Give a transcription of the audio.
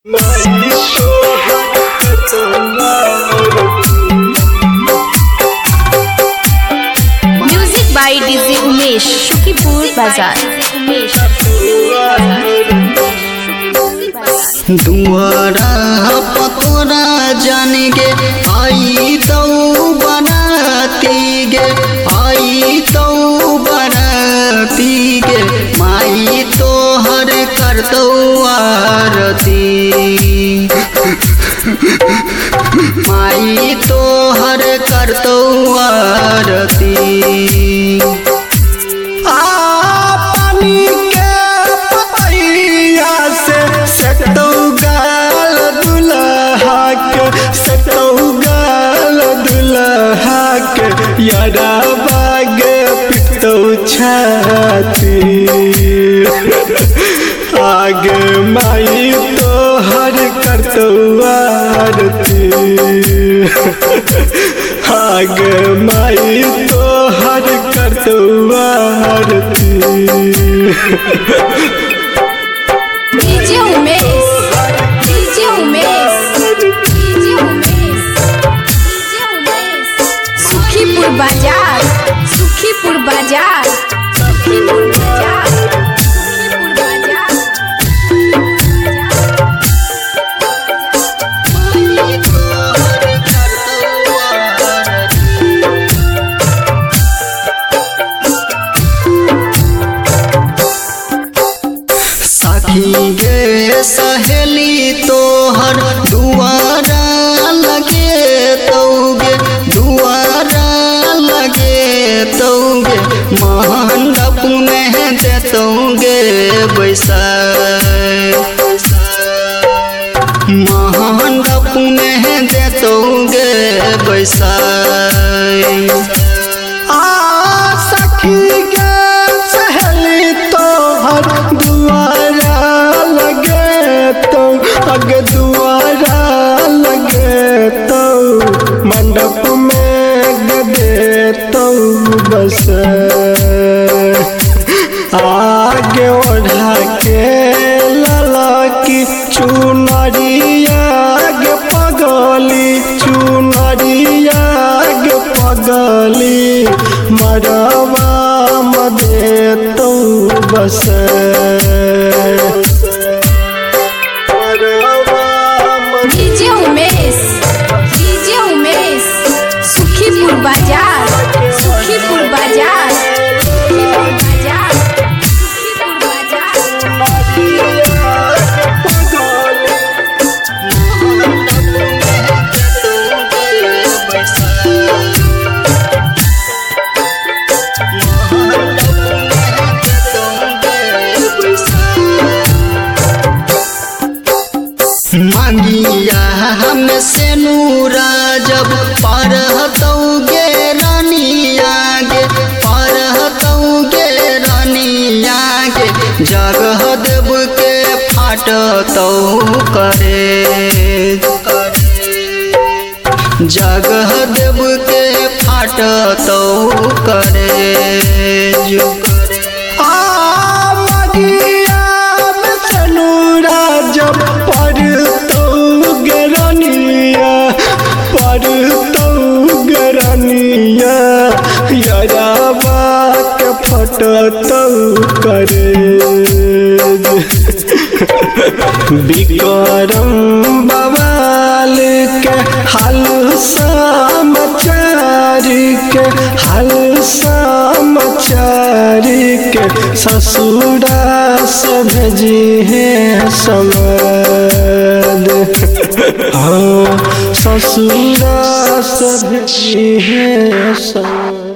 Music by DJ Umesh Shukipur Bazar. दुआरा पतोरा जान गे आई तो बनाती गे, आई तो बनाती गे, माई तो हर कर दो आरती, माई तो हर कर दो आरती। यारा बाग पितो छाती आग माई तो हर करतो आरती, आग माई तो हर करतो आरती। DJ Umesh, DJ Umesh, DJ Umesh, Sukhipur Bazar, Sukhipur Bazar, Sukhipur Bazar, Sukhipur बाजार। साखी गे सहेली तोहर दुआरा लगे तौगे, दुआरा लगे तौगे, मंडप में देतोगे बैसा, मंडप में देतोगे बैसा। सखी गे सहेली तोहर दुआरा लगे तो, अग दुआरा लगे तो, मंडप में गदे तो बस आगे ओढ़ा के लाला की चुनरिया गे पगली, चुनरिया गे पगली, मरवा मदे तो बस। डीजे उमेश, डीजे उमेश, सुखीपुर बाजार, सुखीपुर बाजार, सुखीपुर बाजार, सुखीपुर बाजार। मांगिया हम से नूरा जब पढ़तौगे रानिया गे, पढ़तौगे रानिया गे, जगह देव के फाटतौ करे, जगह देव के फाटतौ करे। जब पढ़तो गरनिया, पढ़तो गरनिया, याराबा के फटतो करे। बिक्रम बवाल के हाल समाचार के, हाल समाचार के, ससुरा से भेजी है समाद, हाँ ससुरा से भेजी है समाद।